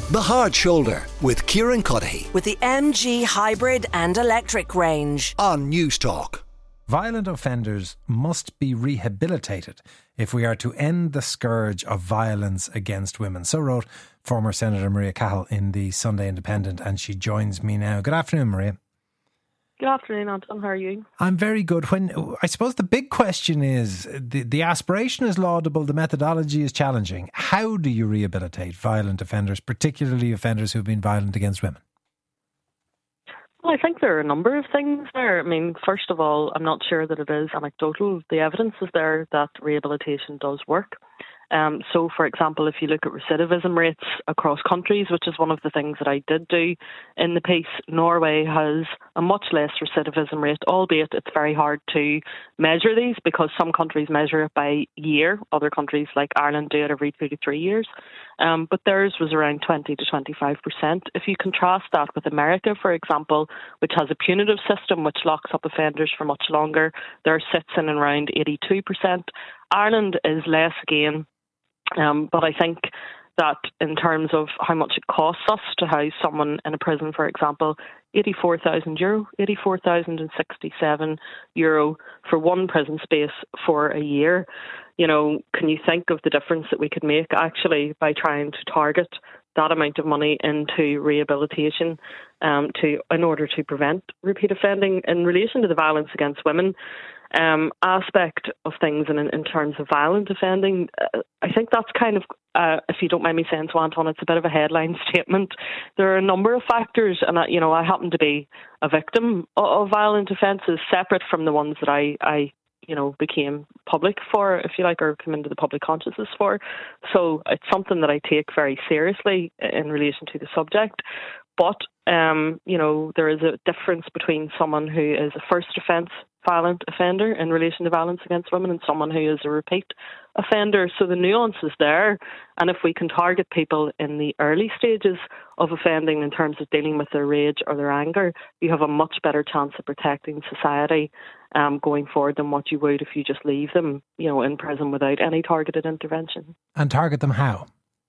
The Hard Shoulder with Kieran Cuddihy with the MG hybrid and electric range on News Talk. Violent offenders must be rehabilitated if we are to end the scourge of violence against women. So wrote former Senator Maria Cahill in the Sunday Independent, and she joins me now. Good afternoon, Maria. Good afternoon, Anton. How are you? I'm very good. I suppose the big question is, the aspiration is laudable, the methodology is challenging. How do you rehabilitate violent offenders, particularly offenders who've been violent against women? Well, I think there are a number of things there. I mean, first of all, I'm not sure that it is anecdotal. The evidence is there that rehabilitation does work. So, for example, if you look at recidivism rates across countries, which is one of the things that I did do in the piece, Norway has a much less recidivism rate, albeit it's very hard to measure these because some countries measure it by year. Other countries like Ireland do it every 2 to 3 years. But theirs was around 20 to 25%. If you contrast that with America, for example, which has a punitive system which locks up offenders for much longer, there sits in around 82%. Ireland is less again. But I think that in terms of how much it costs us to house someone in a prison, for example, €84,067 for one prison space for a year. You know, can you think of the difference that we could make actually by trying to target that amount of money into rehabilitation in order to prevent repeat offending? In relation to the violence against women aspect of things and in terms of violent offending, I think that's kind of, if you don't mind me saying so, Anton, it's a bit of a headline statement. There are a number of factors, and I happen to be a victim of violent offences, separate from the ones that I became public for, if you like, or come into the public consciousness for. So it's something that I take very seriously in relation to the subject. But, there is a difference between someone who is a first offence violent offender in relation to violence against women and someone who is a repeat offender. So the nuance is there. And if we can target people in the early stages of offending in terms of dealing with their rage or their anger, you have a much better chance of protecting society going forward than what you would if you just leave them, in prison without any targeted intervention. And target them how?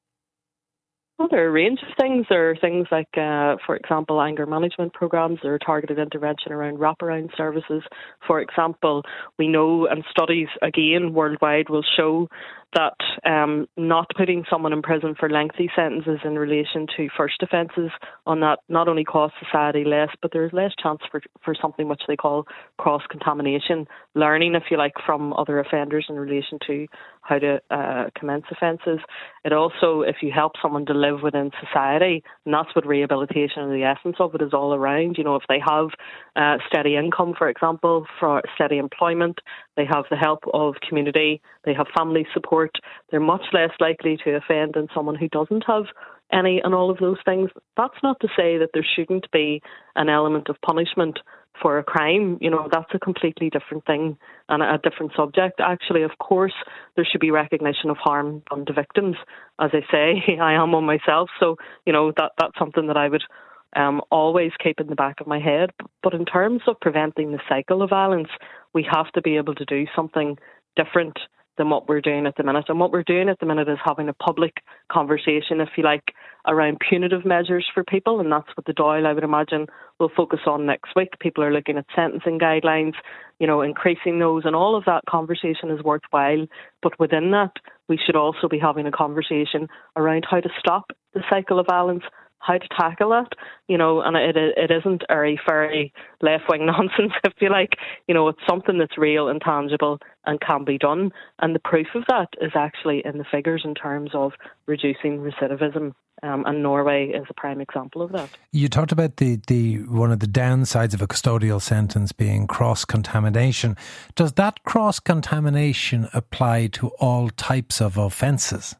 Well, there are a range of things. There are things like, for example, anger management programs. There are targeted intervention around wraparound services. For example, we know, and studies again worldwide will show that not putting someone in prison for lengthy sentences in relation to first offences on that not only costs society less, but there's less chance for something which they call cross-contamination, learning, if you like, from other offenders in relation to how to commence offences. It also, if you help someone to live within society, and that's what rehabilitation and the essence of it is all around. If they have steady income, for example, for steady employment, they have the help of community, they have family support, they're much less likely to offend than someone who doesn't have any and all of those things. That's not to say that there shouldn't be an element of punishment for a crime. That's a completely different thing and a different subject. Actually, of course, there should be recognition of harm done to victims. As I say, I am one myself, so that's something that I would always keep in the back of my head. But in terms of preventing the cycle of violence, we have to be able to do something different than what we're doing at the minute. And what we're doing at the minute is having a public conversation, if you like, around punitive measures for people. And that's what the Dáil, I would imagine, will focus on next week. People are looking at sentencing guidelines, increasing those, and all of that conversation is worthwhile. But within that, we should also be having a conversation around how to stop the cycle of violence, how to tackle that, and it isn't airy-fairy left-wing nonsense, if you like. It's something that's real and tangible and can be done. And the proof of that is actually in the figures in terms of reducing recidivism. And Norway is a prime example of that. You talked about the one of the downsides of a custodial sentence being cross-contamination. Does that cross-contamination apply to all types of offences?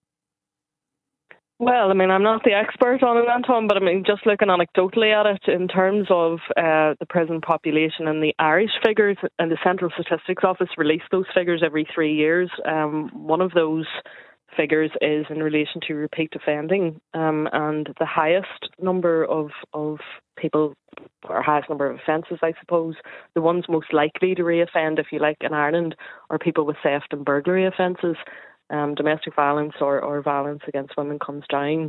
Well, I'm not the expert on it, Anton, but just looking anecdotally at it in terms of the prison population and the Irish figures, and the Central Statistics Office release those figures every 3 years. One of those figures is in relation to repeat offending, and the highest number of people, or highest number of offences, I suppose, the ones most likely to reoffend, if you like, in Ireland, are people with theft and burglary offences. Domestic violence or violence against women comes down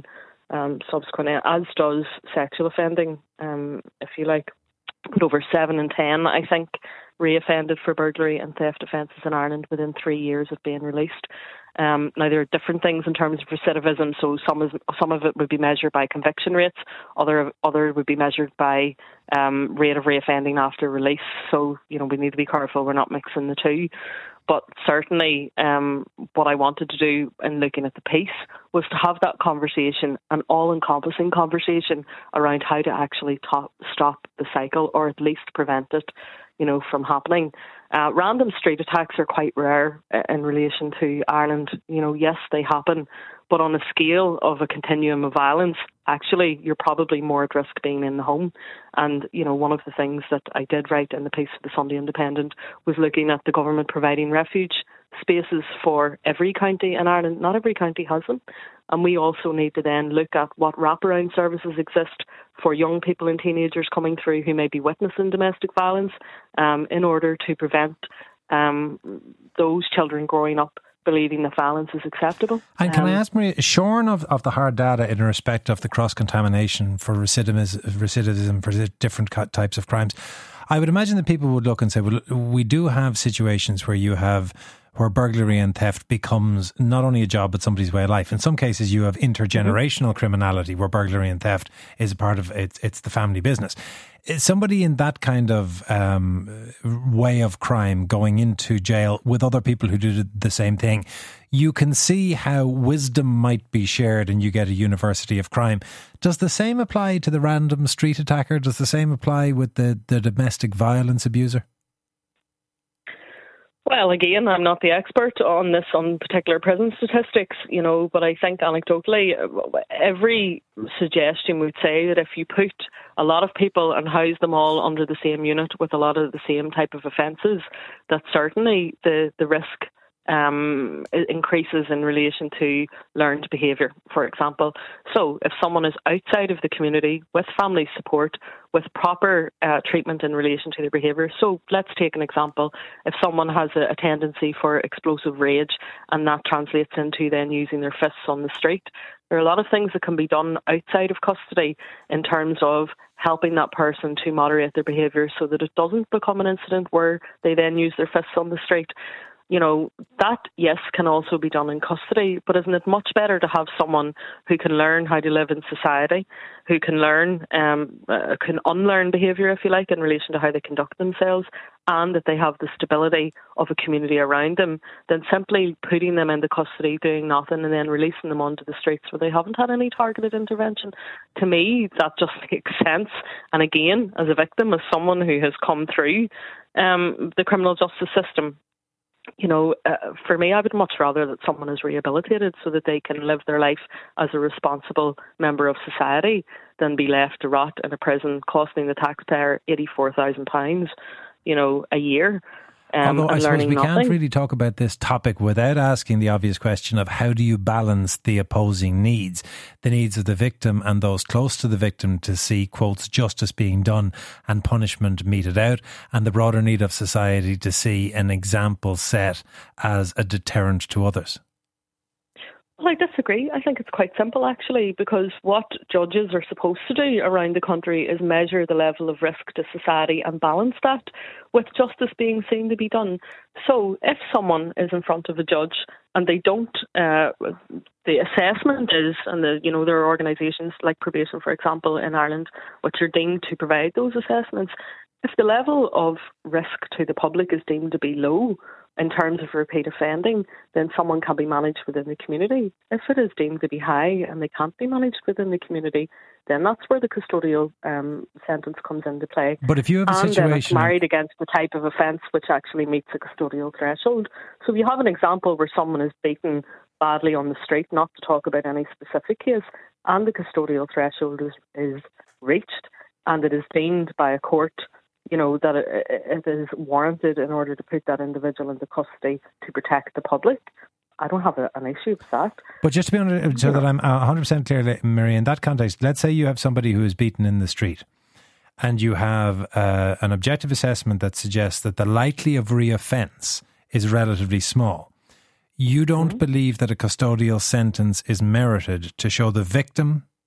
subsequently, as does sexual offending, if you like. But over 7 in 10, I think, reoffended for burglary and theft offences in Ireland within 3 years of being released. Now, there are different things in terms of recidivism. So some of it would be measured by conviction rates. Other would be measured by rate of reoffending after release. So, we need to be careful we're not mixing the two. But certainly what I wanted to do in looking at the piece was to have that conversation, an all-encompassing conversation around how to actually stop the cycle, or at least prevent it, from happening. Random street attacks are quite rare in relation to Ireland. Yes, they happen, but on a scale of a continuum of violence, actually, you're probably more at risk being in the home. And, one of the things that I did write in the piece of the Sunday Independent was looking at the government providing refuge spaces for every county in Ireland. Not every county has them. And we also need to then look at what wraparound services exist for young people and teenagers coming through who may be witnessing domestic violence, in order to prevent those children growing up believing that violence is acceptable. And can I ask, Maria, shorn of the hard data in respect of the cross-contamination for recidivism for different types of crimes, I would imagine that people would look and say, well, we do have situations where burglary and theft becomes not only a job but somebody's way of life. In some cases you have intergenerational criminality where burglary and theft is a part of it. It's the family business. Is somebody in that kind of way of crime going into jail with other people who do the same thing, you can see how wisdom might be shared and you get a university of crime. Does the same apply to the random street attacker? Does the same apply with the domestic violence abuser? Well, again, I'm not the expert on this, on particular prison statistics, but I think anecdotally, every suggestion would say that if you put a lot of people and house them all under the same unit with a lot of the same type of offences, that certainly the risk increases in relation to learned behaviour, for example. So if someone is outside of the community with family support, with proper treatment in relation to their behaviour. So let's take an example. If someone has a tendency for explosive rage and that translates into then using their fists on the street, there are a lot of things that can be done outside of custody in terms of helping that person to moderate their behaviour so that it doesn't become an incident where they then use their fists on the street. That, yes, can also be done in custody, but isn't it much better to have someone who can learn how to live in society, who can learn, can unlearn behaviour, if you like, in relation to how they conduct themselves, and that they have the stability of a community around them, than simply putting them into custody, doing nothing, and then releasing them onto the streets where they haven't had any targeted intervention. To me, that just makes sense. And again, as a victim, as someone who has come through the criminal justice system, for me, I would much rather that someone is rehabilitated so that they can live their life as a responsible member of society than be left to rot in a prison costing the taxpayer £84,000, a year. Although I suppose we nothing. Can't really talk about this topic without asking the obvious question of how do you balance the opposing needs, the needs of the victim and those close to the victim to see, quotes, justice being done and punishment meted out, and the broader need of society to see an example set as a deterrent to others? Well, I disagree. I think it's quite simple, actually, because what judges are supposed to do around the country is measure the level of risk to society and balance that with justice being seen to be done. So if someone is in front of a judge and they don't, the assessment is, and there are organisations like Probation, for example, in Ireland, which are deemed to provide those assessments. If the level of risk to the public is deemed to be low in terms of repeat offending, then someone can be managed within the community. If it is deemed to be high and they can't be managed within the community, then that's where the custodial sentence comes into play. But if you have a situation... And then it's married against the type of offence which actually meets a custodial threshold. So if you have an example where someone is beaten badly on the street, not to talk about any specific case, and the custodial threshold is reached, and it is deemed by a court that it is warranted in order to put that individual into custody to protect the public, I don't have an issue with that. But just to be so that I'm 100% clear, Mary, in that context, let's say you have somebody who is beaten in the street and you have an objective assessment that suggests that the likely of reoffence is relatively small. You don't believe that a custodial sentence is merited to show the victim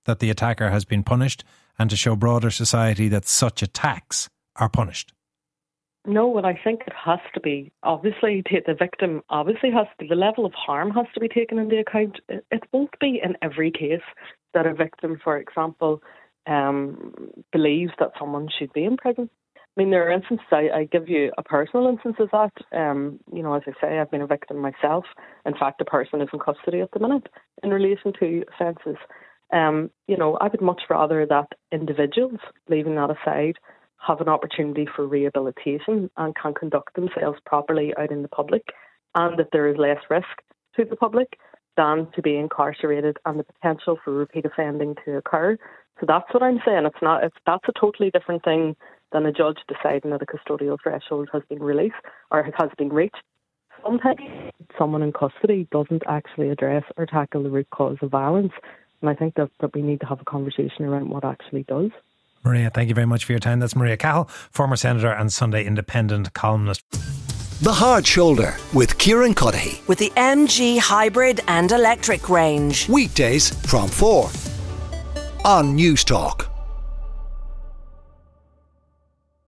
that the attacker has been punished and to show broader society that such attacks are punished? No, well, I think it has to be. Obviously, the victim obviously has to, the level of harm has to be taken into account. It won't be in every case that a victim, for example, believes that someone should be in prison. I mean, there are instances, I give you a personal instance of that. As I say, I've been a victim myself. In fact, the person is in custody at the minute in relation to offences. I would much rather that individuals, leaving that aside, have an opportunity for rehabilitation and can conduct themselves properly out in the public, and that there is less risk to the public than to be incarcerated and the potential for repeat offending to occur. So that's what I'm saying. That's a totally different thing than a judge deciding that a custodial threshold has been released or has been reached. Sometimes someone in custody doesn't actually address or tackle the root cause of violence, and I think that we need to have a conversation around what actually does. Maria, thank you very much for your time. That's Maria Cahill, former Senator and Sunday Independent columnist. The Hard Shoulder with Kieran Cuddihy. With the MG hybrid and electric range. Weekdays from 4 on News Talk.